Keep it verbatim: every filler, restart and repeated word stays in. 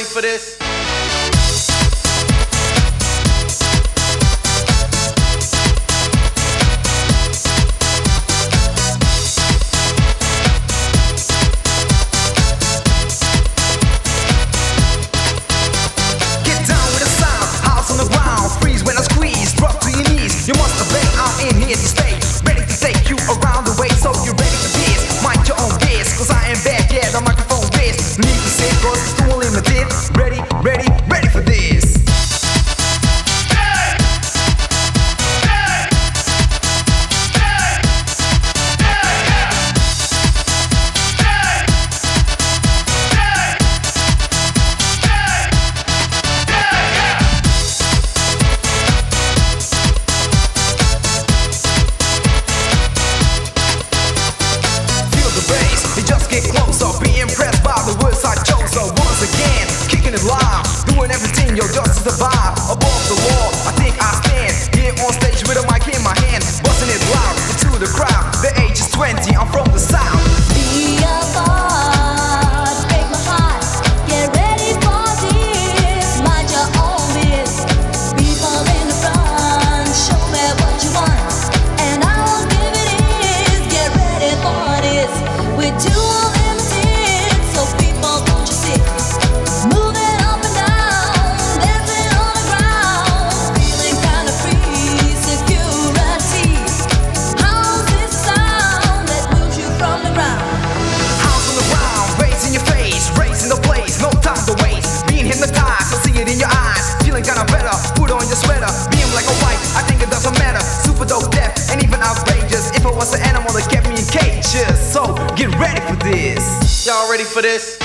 ready for this? Get down with the sound, house on the ground, freeze when I squeeze, drop to your knees. You must obey, I'm in here to stay, ready to take you around the way, so you're ready for this. Mind your own biz, cause I am back, yeah, the microphone biz. Need to say, cause it's too limited. Ready, ready, ready for this. You just get closer, be impressed by the words I chose. So once again, kicking it live, doing everything, yo, just to survive. Above the law, I think I stand here on stage with a mic in my hand, busting it loud into the crowd. The age is twenty, I'm from the south. Be a boss, break my heart. Get ready for this. Mind your own biz. People in the front, show me what you want, and I'll give it is. Get ready for this. We're too limited, so people don't you see? Moving up and down, dancing on the ground, feeling kinda free, security. How's this sound that moves you from the ground? House on the ground, raising your face, raising the place, no time to waste. Being hypnotized, I see it in your eyes. Feeling kinda better, put on your sweater. Being like a white, I think it doesn't matter. Super dope, deaf, and even outrageous. If I was an animal that kept me in cages, so get ready for this. Y'all ready for this?